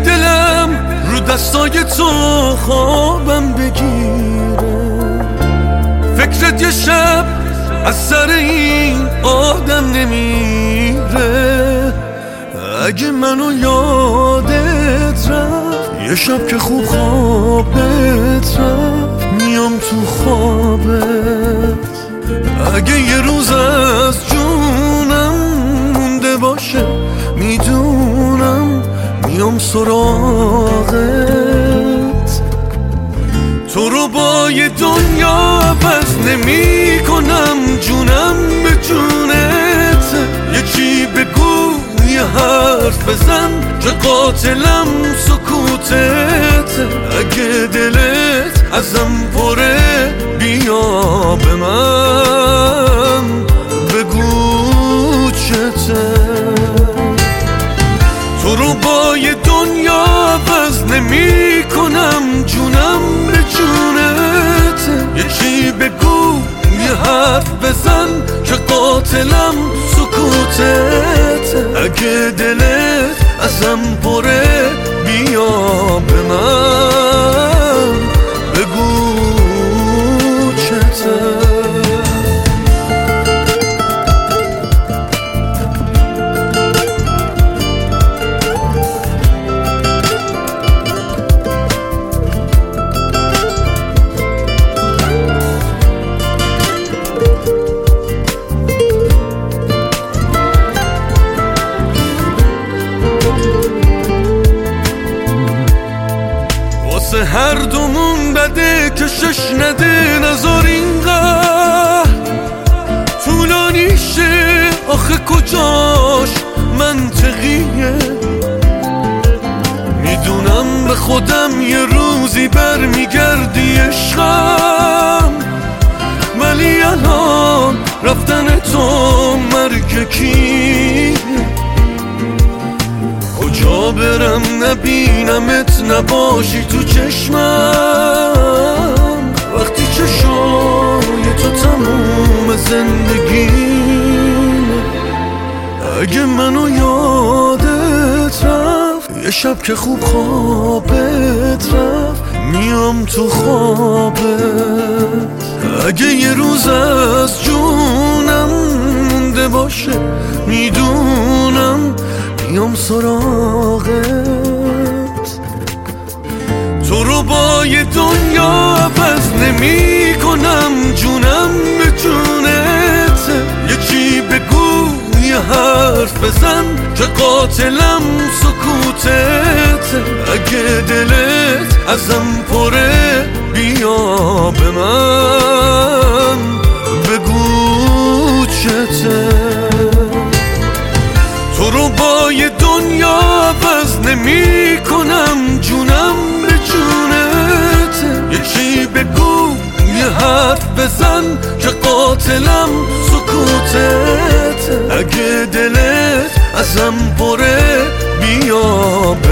دلم رو دستای تو خوابم بگیره. فکرت یه شب از سر این آدم نمیره. اگه منو یادت رفت یه شب که خوب خوابت رفت میام تو خوابت. اگه یه روز از جونم مونده باشه میدونم میام سراغت. تو رو با یه دنیا عوض نمی کنم، جونم به جونت. یه چی بگو یه حرف بزن که قاتلم سکوتت. اگه دلت ازم پره بیا به من بگو چته. تو رو با یه دنیا عوض نمی کنم، جونم به جونت. یه چی بگو یه حرف بزن که قاتلم سکوتت. اگه دلت ازم پره بیا به من بگو چته. هر دومون بده کشش نده، نذار اینقدر طولانی شه. آخه کجاش منطقیه؟ میدونم به خودم یه روزی برمیگردی عشقم، ولی الان رفتن تو مرگ کیه؟ کجا برم نبینمت نباشی تو چشمم، وقتی چشای تو تموم زندگیم. اگه منو یادت رفت یه شب که خوب خوابت رفت میام تو خوابت. اگه یه روز از جونم مونده باشه میدونم میام سراغت. تو رو با یه دنیا عوض نمی کنم، جونم به جونت. یه چی بگو یه حرف بزن که قاتلم سکوتت. اگه دلت ازم پره بیا به من بگو چته. تو رو با یه دنیا عوض نمی کنم، جونم به جونت. یه چی بگو یه حرف بزن که قاتلم سکوتت. اگه دلت ازم پره بیا به